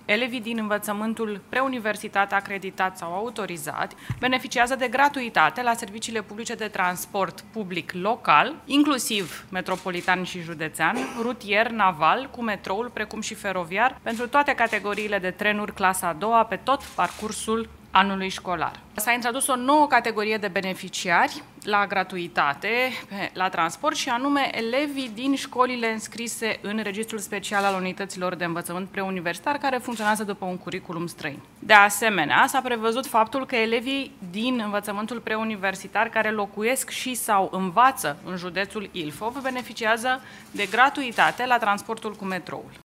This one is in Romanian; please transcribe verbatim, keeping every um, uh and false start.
elevii din învățământul preuniversitar acreditat sau autorizat beneficiază de gratuitate la serviciile publice de transport public local, inclusiv metropolitan și județean, rutier, naval, cu metroul, precum și feroviar, pentru toate categoriile de trenuri clasa a doua pe tot parcursul anului școlar. S-a introdus o nouă categorie de beneficiari la gratuitate la transport și anume elevii din școlile înscrise în Registrul Special al Unităților de Învățământ Preuniversitar care funcționează după un curriculum străin. De asemenea, s-a prevăzut faptul că elevii din învățământul preuniversitar care locuiesc și sau învață în județul Ilfov beneficiază de gratuitate la transportul cu metroul.